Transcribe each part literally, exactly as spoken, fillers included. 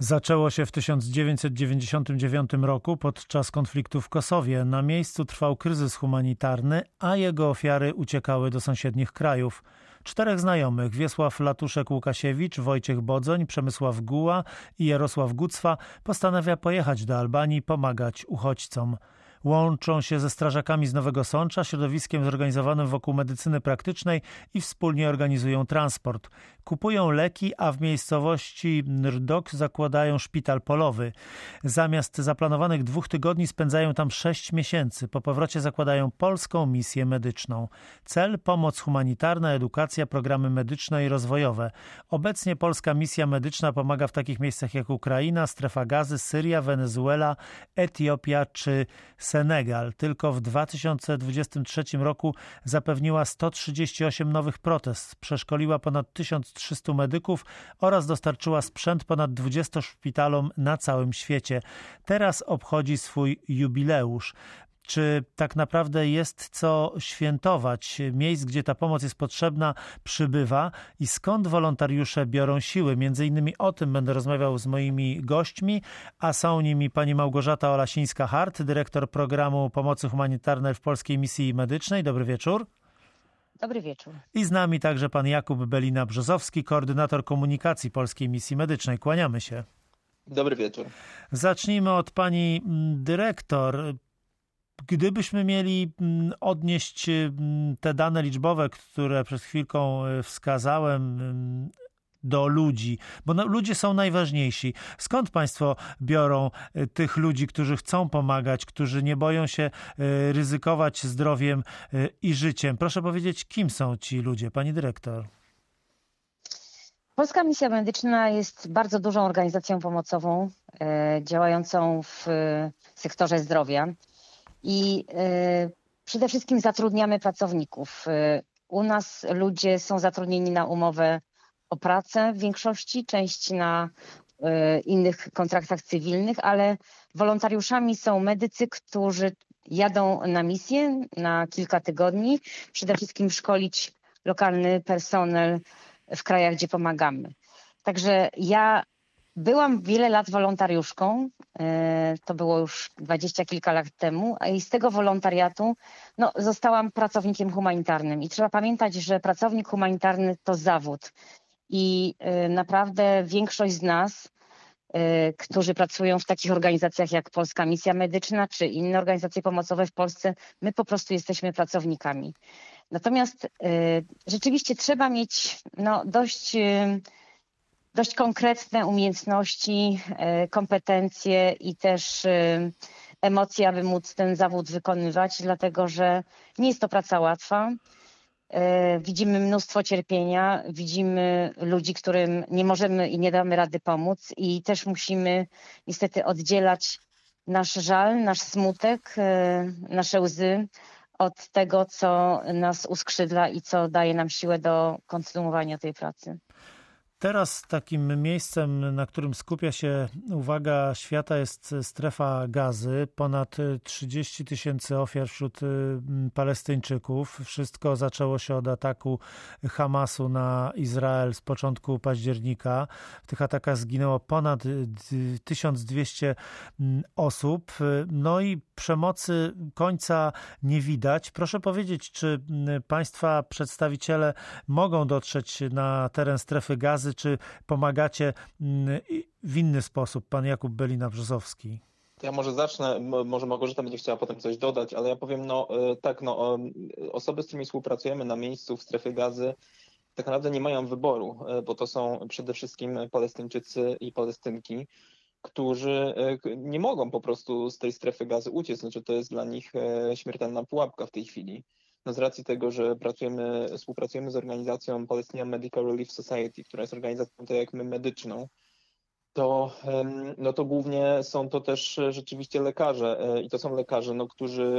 Zaczęło się w tysiąc dziewięćset dziewięćdziesiątym dziewiątym roku podczas konfliktu w Kosowie. Na miejscu trwał kryzys humanitarny, a jego ofiary uciekały do sąsiednich krajów. Czterech znajomych, Wiesław Latuszek-Łukasiewicz, Wojciech Bodzoń, Przemysław Guła i Jarosław Gucwa, postanawia pojechać do Albanii pomagać uchodźcom. Łączą się ze strażakami z Nowego Sącza, środowiskiem zorganizowanym wokół medycyny praktycznej i wspólnie organizują transport. Kupują leki, a w miejscowości Nrdok zakładają szpital polowy. Zamiast zaplanowanych dwóch tygodni spędzają tam sześć miesięcy. Po powrocie zakładają polską misję medyczną. Cel: pomoc humanitarna, edukacja, programy medyczne i rozwojowe. Obecnie polska misja medyczna pomaga w takich miejscach jak Ukraina, Strefa Gazy, Syria, Wenezuela, Etiopia czy Senegal. Tylko w dwa tysiące dwudziestym trzecim roku zapewniła sto trzydzieści osiem nowych protez, przeszkoliła ponad tysiąc trzystu medyków oraz dostarczyła sprzęt ponad dwudziestu szpitalom na całym świecie. Teraz obchodzi swój jubileusz. Czy tak naprawdę jest co świętować? Miejsc, gdzie ta pomoc jest potrzebna, przybywa i skąd wolontariusze biorą siły? Między innymi o tym będę rozmawiał z moimi gośćmi, a są nimi pani Małgorzata Olasińska-Hart, dyrektor programu pomocy humanitarnej w Polskiej Misji Medycznej. Dobry wieczór. Dobry wieczór. I z nami także pan Jakub Belina-Brzozowski, koordynator komunikacji Polskiej Misji Medycznej. Kłaniamy się. Dobry wieczór. Zacznijmy od pani dyrektor. Gdybyśmy mieli odnieść te dane liczbowe, które przed chwilką wskazałem, do ludzi, bo no, ludzie są najważniejsi. Skąd państwo biorą tych ludzi, którzy chcą pomagać, którzy nie boją się ryzykować zdrowiem i życiem? Proszę powiedzieć, kim są ci ludzie, pani dyrektor? Polska Misja Medyczna jest bardzo dużą organizacją pomocową, e, działającą w e, sektorze zdrowia. I y, przede wszystkim zatrudniamy pracowników. Y, u nas ludzie są zatrudnieni na umowę o pracę w większości, część na y, innych kontraktach cywilnych, ale wolontariuszami są medycy, którzy jadą na misję na kilka tygodni. Przede wszystkim szkolić lokalny personel w krajach, gdzie pomagamy. Także ja byłam wiele lat wolontariuszką, to było już dwadzieścia kilka lat temu, i z tego wolontariatu no, zostałam pracownikiem humanitarnym. I trzeba pamiętać, że pracownik humanitarny to zawód. I naprawdę większość z nas, którzy pracują w takich organizacjach jak Polska Misja Medyczna czy inne organizacje pomocowe w Polsce, my po prostu jesteśmy pracownikami. Natomiast rzeczywiście trzeba mieć no, dość... dość konkretne umiejętności, kompetencje i też emocje, aby móc ten zawód wykonywać, dlatego że nie jest to praca łatwa. Widzimy mnóstwo cierpienia, widzimy ludzi, którym nie możemy i nie damy rady pomóc, i też musimy niestety oddzielać nasz żal, nasz smutek, nasze łzy od tego, co nas uskrzydla i co daje nam siłę do kontynuowania tej pracy. Teraz takim miejscem, na którym skupia się uwaga świata, jest Strefa Gazy. Ponad trzydzieści tysięcy ofiar wśród Palestyńczyków. Wszystko zaczęło się od ataku Hamasu na Izrael z początku października. W tych atakach zginęło ponad tysiąc dwieście osób. No i przemocy końca nie widać. Proszę powiedzieć, czy państwa przedstawiciele mogą dotrzeć na teren Strefy Gazy, czy pomagacie w inny sposób? Pan Jakub Belina-Brzozowski. Ja może zacznę, może Małgorzata będzie chciała potem coś dodać, ale ja powiem, no tak, no osoby, z którymi współpracujemy na miejscu w Strefie Gazy, tak naprawdę nie mają wyboru, bo to są przede wszystkim Palestyńczycy i Palestynki, którzy nie mogą po prostu z tej Strefy Gazy uciec, znaczy to jest dla nich śmiertelna pułapka w tej chwili. No z racji tego, że pracujemy, współpracujemy z organizacją Palestinian Medical Relief Society, która jest organizacją tak jak my medyczną, to, no to głównie są to też rzeczywiście lekarze i to są lekarze, no, którzy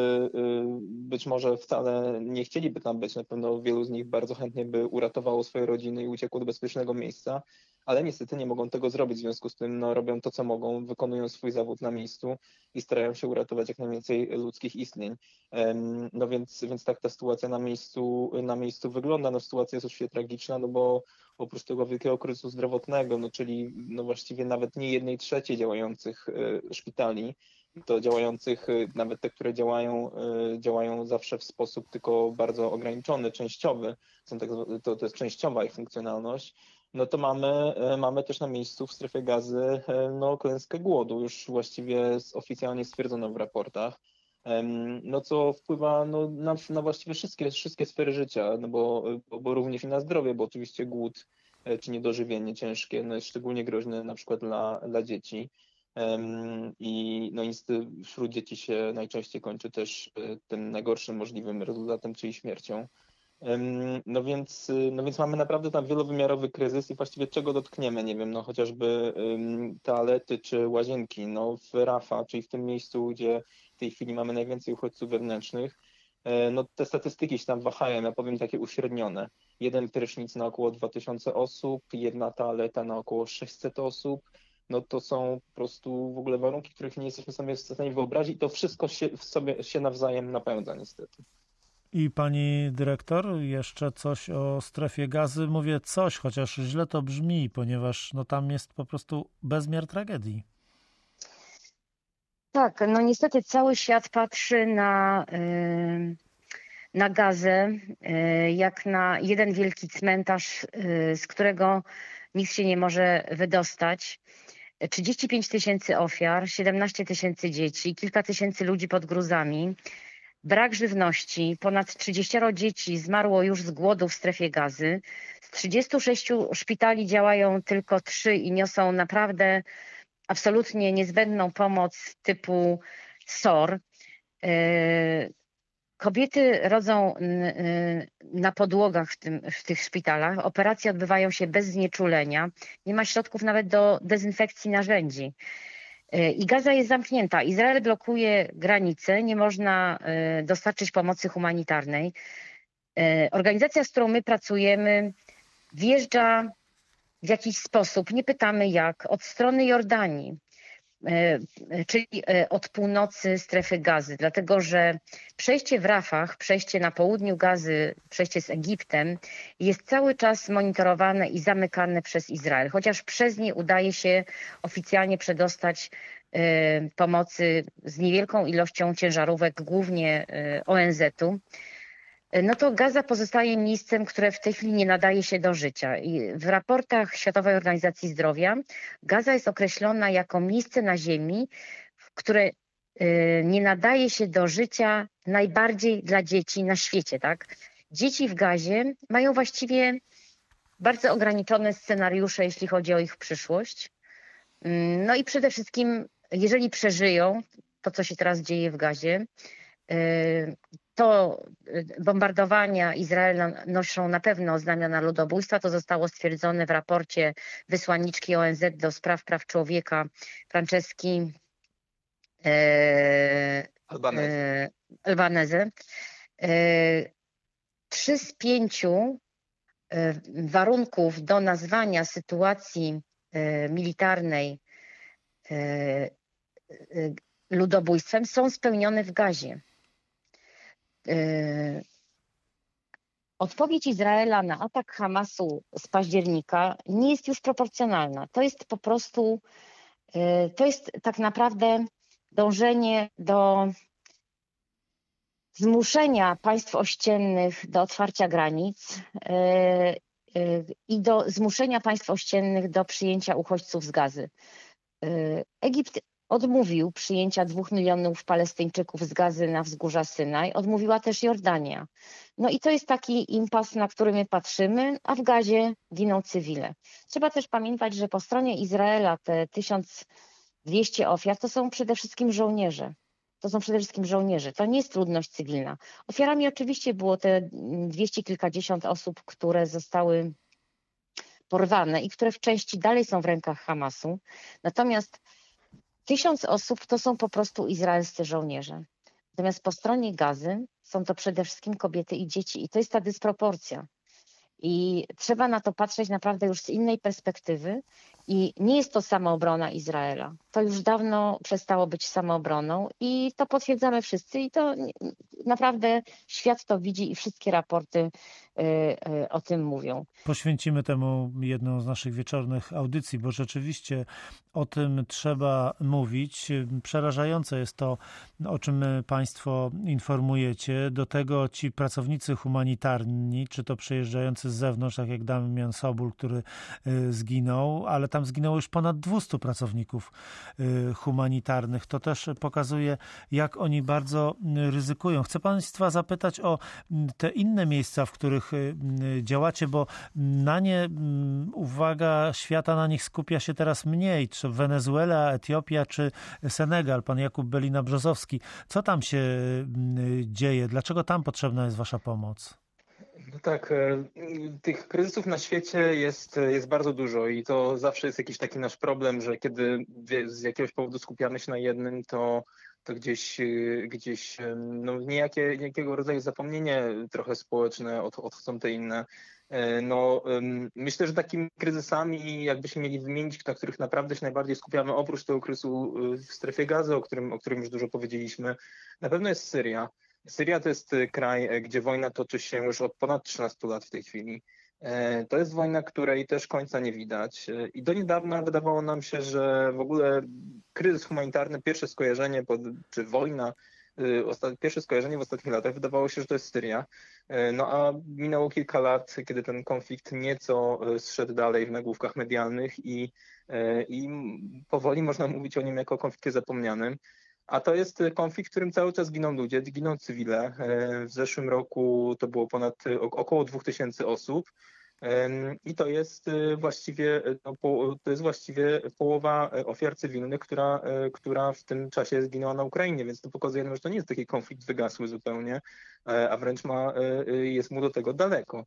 być może wcale nie chcieliby tam być, na pewno wielu z nich bardzo chętnie by uratowało swoje rodziny i uciekło do bezpiecznego miejsca, ale niestety nie mogą tego zrobić, w związku z tym no, robią to, co mogą, wykonują swój zawód na miejscu i starają się uratować jak najwięcej ludzkich istnień. No więc, więc tak ta sytuacja na miejscu, na miejscu wygląda. No, sytuacja jest oczywiście tragiczna, no bo oprócz tego wielkiego kryzysu zdrowotnego, no czyli no właściwie nawet nie jednej trzeciej działających szpitali, to działających, nawet te, które działają, działają zawsze w sposób tylko bardzo ograniczony, częściowy, są tak, to, to jest częściowa ich funkcjonalność, no to mamy, mamy też na miejscu w strefie Gazy no, klęskę głodu, już właściwie oficjalnie stwierdzono w raportach, no co wpływa no, na, na właściwie wszystkie, wszystkie sfery życia, no bo, bo, bo również i na zdrowie, bo oczywiście głód czy niedożywienie ciężkie no jest szczególnie groźne na przykład dla, dla dzieci. I no niestety wśród dzieci się najczęściej kończy też tym najgorszym możliwym rezultatem, czyli śmiercią. No więc, no więc mamy naprawdę tam wielowymiarowy kryzys i właściwie czego dotkniemy, nie wiem, no chociażby toalety czy łazienki, no w Rafah, czyli w tym miejscu, gdzie w tej chwili mamy najwięcej uchodźców wewnętrznych, no te statystyki się tam wahają, ja powiem takie uśrednione. Jeden prysznic na około dwa tysiące osób, jedna toaleta na około sześćset osób, no to są po prostu w ogóle warunki, których nie jesteśmy sobie w stanie wyobrazić i to wszystko się w sobie się nawzajem napędza niestety. I pani dyrektor, jeszcze coś o strefie Gazy. Mówię coś, chociaż źle to brzmi, ponieważ no tam jest po prostu bezmiar tragedii. Tak, no niestety cały świat patrzy na, na Gazę jak na jeden wielki cmentarz, z którego nikt się nie może wydostać. trzydzieści pięć tysięcy ofiar, siedemnaście tysięcy dzieci, kilka tysięcy ludzi pod gruzami, brak żywności, ponad trzydzieści dzieci zmarło już z głodu w strefie Gazy. Z trzydziestu sześciu szpitali działają tylko trzy i niosą naprawdę absolutnie niezbędną pomoc typu S O R. Kobiety rodzą na podłogach w, tym, w tych szpitalach. Operacje odbywają się bez znieczulenia. Nie ma środków nawet do dezynfekcji narzędzi. I Gaza jest zamknięta. Izrael blokuje granice. Nie można dostarczyć pomocy humanitarnej. Organizacja, z którą my pracujemy, wjeżdża w jakiś sposób, nie pytamy jak, od strony Jordanii, czyli od północy strefy Gazy, dlatego że przejście w Rafah, przejście na południu Gazy, przejście z Egiptem jest cały czas monitorowane i zamykane przez Izrael, chociaż przez nie udaje się oficjalnie przedostać pomocy z niewielką ilością ciężarówek, głównie O N Z-u. No to Gaza pozostaje miejscem, które w tej chwili nie nadaje się do życia. I w raportach Światowej Organizacji Zdrowia Gaza jest określona jako miejsce na ziemi, które nie nadaje się do życia najbardziej dla dzieci na świecie. Tak? Dzieci w Gazie mają właściwie bardzo ograniczone scenariusze, jeśli chodzi o ich przyszłość. No i przede wszystkim, jeżeli przeżyją to, co się teraz dzieje w Gazie, to bombardowania Izraela noszą na pewno znamiona ludobójstwa. To zostało stwierdzone w raporcie wysłanniczki O N Z do spraw praw człowieka Franceski e, Albanese. Albanese. E, Trzy z pięciu e, warunków do nazwania sytuacji e, militarnej e, e, ludobójstwem są spełnione w Gazie. Odpowiedź Izraela na atak Hamasu z października nie jest już proporcjonalna. To jest po prostu, to jest tak naprawdę dążenie do zmuszenia państw ościennych do otwarcia granic i do zmuszenia państw ościennych do przyjęcia uchodźców z Gazy. Egipt odmówił przyjęcia dwóch milionów Palestyńczyków z Gazy na wzgórza Synaj. Odmówiła też Jordania. No i to jest taki impas, na który my patrzymy, a w Gazie giną cywile. Trzeba też pamiętać, że po stronie Izraela te tysiąc dwieście ofiar to są przede wszystkim żołnierze. To są przede wszystkim żołnierze. To nie jest ludność cywilna. Ofiarami oczywiście było te dwieście kilkadziesiąt osób, które zostały porwane i które w części dalej są w rękach Hamasu. Natomiast Tysiąc osób to są po prostu izraelscy żołnierze. Natomiast po stronie Gazy są to przede wszystkim kobiety i dzieci. I to jest ta dysproporcja. I trzeba na to patrzeć naprawdę już z innej perspektywy. I nie jest to samoobrona Izraela. To już dawno przestało być samoobroną i to potwierdzamy wszyscy i to naprawdę świat to widzi i wszystkie raporty o tym mówią. Poświęcimy temu jedną z naszych wieczornych audycji, bo rzeczywiście o tym trzeba mówić. Przerażające jest to, o czym Państwo informujecie. Do tego ci pracownicy humanitarni, czy to przyjeżdżający z zewnątrz, tak jak Damian Sobul, który zginął, ale tam zginęło już ponad dwieście pracowników humanitarnych. To też pokazuje, jak oni bardzo ryzykują. Chcę Państwa zapytać o te inne miejsca, w których działacie, bo na nie uwaga świata na nich skupia się teraz mniej. Czy Wenezuela, Etiopia, czy Senegal? Pan Jakub Belina-Brzozowski. Co tam się dzieje? Dlaczego tam potrzebna jest wasza pomoc? No tak, tych kryzysów na świecie jest, jest bardzo dużo i to zawsze jest jakiś taki nasz problem, że kiedy z jakiegoś powodu skupiamy się na jednym, to, to gdzieś, gdzieś no, niejakie, niejakiego rodzaju zapomnienie trochę społeczne od, odchodzą te inne. No, myślę, że takimi kryzysami, jakbyśmy mieli wymienić, na których naprawdę się najbardziej skupiamy, oprócz tego kryzysu w strefie Gazy, o którym, o którym już dużo powiedzieliśmy, na pewno jest Syria. Syria to jest kraj, gdzie wojna toczy się już od ponad trzynastu lat w tej chwili. To jest wojna, której też końca nie widać. I do niedawna wydawało nam się, że w ogóle kryzys humanitarny, pierwsze skojarzenie, pod, czy wojna, pierwsze skojarzenie w ostatnich latach wydawało się, że to jest Syria. No a minęło kilka lat, kiedy ten konflikt nieco zszedł dalej w nagłówkach medialnych i, i powoli można mówić o nim jako o konflikcie zapomnianym. A to jest konflikt, w którym cały czas giną ludzie, giną cywile. W zeszłym roku to było ponad około dwóch tysięcy osób. I to jest właściwie, no, to jest właściwie połowa ofiar cywilnych, która, która w tym czasie zginęła na Ukrainie, więc to pokazuje, że to nie jest taki konflikt wygasły zupełnie, a wręcz ma, jest mu do tego daleko.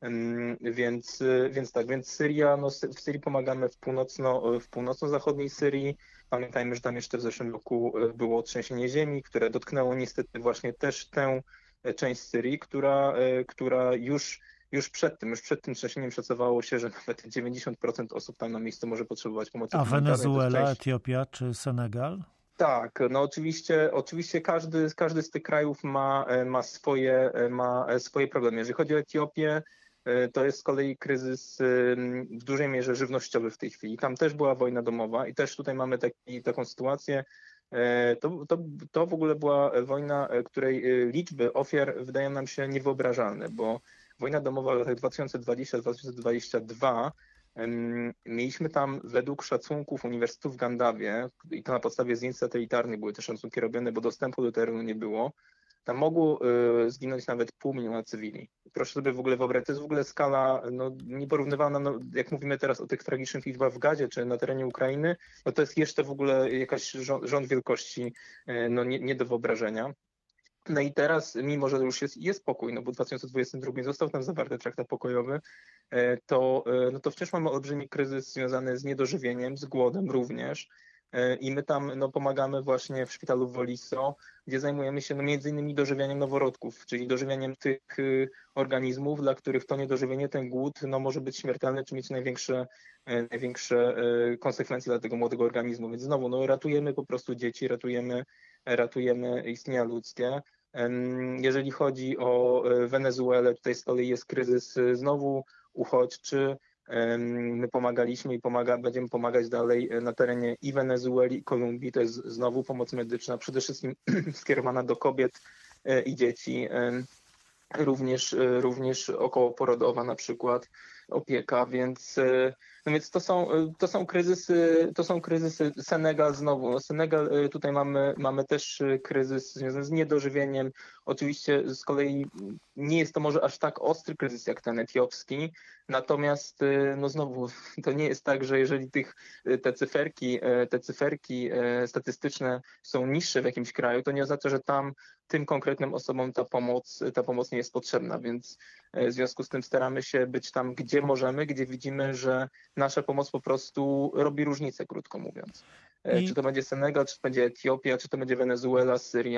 Więc, więc tak, więc Syria, no w Syrii pomagamy w, północno, w północno-zachodniej Syrii. Pamiętajmy, że tam jeszcze w zeszłym roku było trzęsienie ziemi, które dotknęło niestety właśnie też tę część Syrii, która, która już Już przed tym, już przed tym trzęsieniem szacowało się, że nawet dziewięćdziesiąt procent osób tam na miejscu może potrzebować pomocy A humanitarnej. Wenezuela, część... Etiopia czy Senegal? Tak, no oczywiście, oczywiście każdy, każdy z tych krajów ma, ma, swoje, ma swoje problemy. Jeżeli chodzi o Etiopię, to jest z kolei kryzys w dużej mierze żywnościowy w tej chwili. Tam też była wojna domowa i też tutaj mamy taki, taką sytuację. To, to, to w ogóle była wojna, której liczby ofiar wydają nam się niewyobrażalne, bo wojna domowa w latach dwa tysiące dwudziestym do dwa tysiące dwudziestego drugiego mieliśmy tam według szacunków Uniwersytetu w Gandawie, i to na podstawie zdjęć satelitarnych były te szacunki robione, bo dostępu do terenu nie było, tam mogło y, zginąć nawet pół miliona cywili. Proszę sobie w ogóle wyobrazić, to jest w ogóle skala no, nieporównywana, no, jak mówimy teraz o tych tragicznych liczbach w Gazie czy na terenie Ukrainy, no to jest jeszcze w ogóle jakaś rząd, rząd wielkości y, no, nie, nie do wyobrażenia. No i teraz, mimo że już jest, jest pokój, no bo w dwa tysiące dwudziestym drugim został tam zawarty traktat pokojowy, to, no to wciąż mamy olbrzymi kryzys związany z niedożywieniem, z głodem również. I my tam no, pomagamy właśnie w szpitalu w Woliso, gdzie zajmujemy się no, między innymi dożywianiem noworodków, czyli dożywianiem tych y, organizmów, dla których to niedożywienie, ten głód no, może być śmiertelny, czy mieć największe, y, największe y, konsekwencje dla tego młodego organizmu. Więc znowu no, ratujemy po prostu dzieci, ratujemy, ratujemy istnienia ludzkie. Jeżeli chodzi o Wenezuelę, tutaj z kolei jest kryzys znowu uchodźczy. My pomagaliśmy i pomaga, będziemy pomagać dalej na terenie i Wenezueli, i Kolumbii. To jest znowu pomoc medyczna, przede wszystkim skierowana do kobiet i dzieci. Również, również okołoporodowa na przykład, opieka, więc, no więc to są, to są kryzysy, to są kryzysy. Senegal znowu. No Senegal, tutaj mamy, mamy też kryzys związany z niedożywieniem. Oczywiście z kolei nie jest to może aż tak ostry kryzys jak ten etiopski, natomiast no znowu to nie jest tak, że jeżeli tych, te cyferki, te cyferki statystyczne są niższe w jakimś kraju, to nie oznacza, że tam tym konkretnym osobom ta pomoc, ta pomoc nie jest potrzebna, więc w związku z tym staramy się być tam, gdzie możemy, gdzie widzimy, że nasza pomoc po prostu robi różnicę, krótko mówiąc. I... Czy to będzie Senegal, czy to będzie Etiopia, czy to będzie Wenezuela, Syria,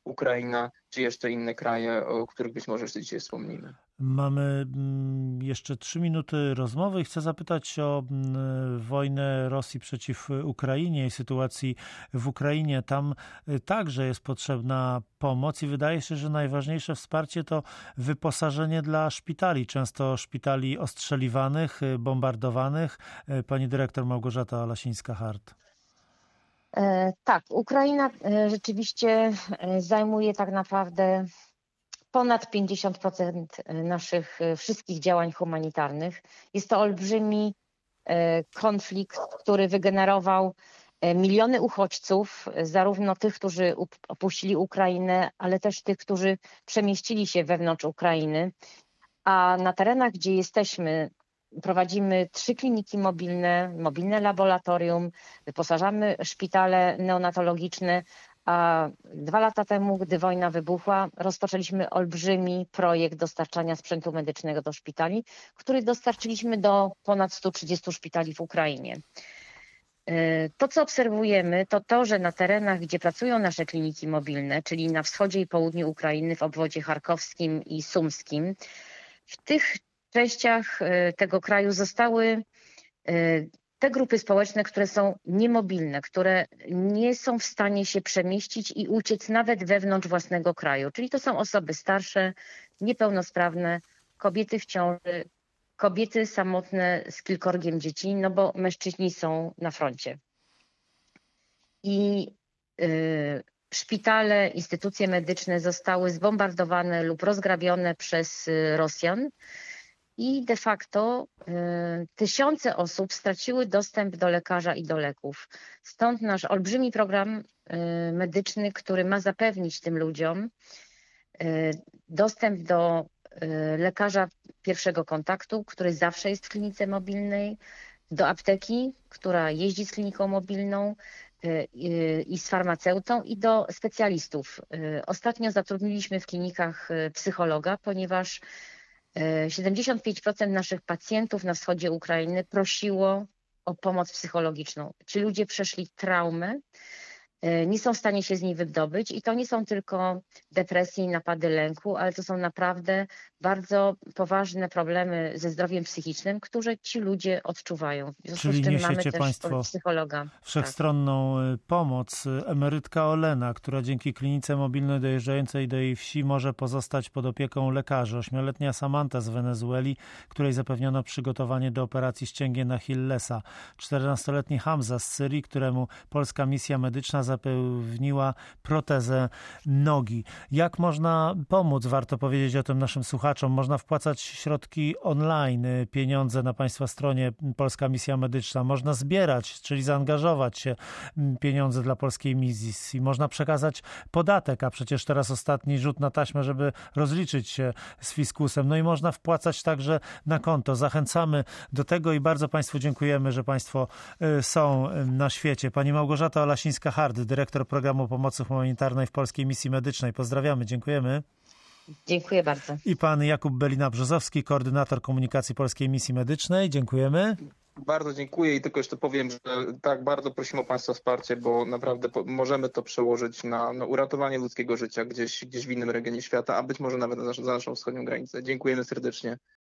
Ukraina, czy jeszcze inne kraje, o których być może jeszcze dzisiaj wspomnimy. Mamy jeszcze trzy minuty rozmowy i chcę zapytać o wojnę Rosji przeciw Ukrainie i sytuacji w Ukrainie. Tam także jest potrzebna pomoc i wydaje się, że najważniejsze wsparcie to wyposażenie dla szpitali, często szpitali ostrzeliwanych, bombardowanych. Pani dyrektor Małgorzata Olasińska-Hart. Tak, Ukraina rzeczywiście zajmuje tak naprawdę ponad pięćdziesiąt procent naszych wszystkich działań humanitarnych. Jest to olbrzymi konflikt, który wygenerował miliony uchodźców, zarówno tych, którzy opuścili Ukrainę, ale też tych, którzy przemieścili się wewnątrz Ukrainy. A na terenach, gdzie jesteśmy, prowadzimy trzy kliniki mobilne, mobilne laboratorium, wyposażamy szpitale neonatologiczne, a dwa lata temu, gdy wojna wybuchła, rozpoczęliśmy olbrzymi projekt dostarczania sprzętu medycznego do szpitali, który dostarczyliśmy do ponad stu trzydziestu szpitali w Ukrainie. To, co obserwujemy, to to, że na terenach, gdzie pracują nasze kliniki mobilne, czyli na wschodzie i południu Ukrainy, w obwodzie charkowskim i sumskim, w tych częściach tego kraju zostały te grupy społeczne, które są niemobilne, które nie są w stanie się przemieścić i uciec nawet wewnątrz własnego kraju. Czyli to są osoby starsze, niepełnosprawne, kobiety w ciąży, kobiety samotne z kilkorgiem dzieci, no bo mężczyźni są na froncie. I y, szpitale, instytucje medyczne zostały zbombardowane lub rozgrabione przez Rosjan. I de facto y, tysiące osób straciły dostęp do lekarza i do leków. Stąd nasz olbrzymi program y, medyczny, który ma zapewnić tym ludziom y, dostęp do y, lekarza pierwszego kontaktu, który zawsze jest w klinice mobilnej, do apteki, która jeździ z kliniką mobilną y, y, i z farmaceutą i do specjalistów. Y, ostatnio zatrudniliśmy w klinikach y, psychologa, ponieważ siedemdziesiąt pięć procent naszych pacjentów na wschodzie Ukrainy prosiło o pomoc psychologiczną. Ci ludzie przeszli traumę, nie są w stanie się z niej wydobyć i to nie są tylko depresje i napady lęku, ale to są naprawdę bardzo poważne problemy ze zdrowiem psychicznym, które ci ludzie odczuwają. W związku Czyli z czym niesiecie mamy też Państwo psychologa. wszechstronną tak. pomoc. Emerytka Olena, która dzięki klinice mobilnej dojeżdżającej do jej wsi może pozostać pod opieką lekarzy. Ośmioletnia Samanta z Wenezueli, której zapewniono przygotowanie do operacji ścięgien Achillesa. czternastoletni Hamza z Syrii, któremu polska misja medyczna zapewniła protezę nogi. Jak można pomóc? Warto powiedzieć o tym naszym słuchaczom. Można wpłacać środki online, pieniądze na Państwa stronie Polska Misja Medyczna. Można zbierać, czyli zaangażować się pieniądze dla polskiej misji. Można przekazać podatek, a przecież teraz ostatni rzut na taśmę, żeby rozliczyć się z fiskusem. No i można wpłacać także na konto. Zachęcamy do tego i bardzo Państwu dziękujemy, że Państwo są na świecie. Pani Małgorzata Olasińska-Hart, dyrektor Programu Pomocy Humanitarnej w Polskiej Misji Medycznej. Pozdrawiamy, dziękujemy. Dziękuję bardzo. I pan Jakub Belina-Brzozowski, koordynator komunikacji Polskiej Misji Medycznej. Dziękujemy. Bardzo dziękuję i tylko jeszcze powiem, że tak, bardzo prosimy o Państwa wsparcie, bo naprawdę po, możemy to przełożyć na, na uratowanie ludzkiego życia gdzieś, gdzieś w innym regionie świata, a być może nawet za, za naszą wschodnią granicę. Dziękujemy serdecznie.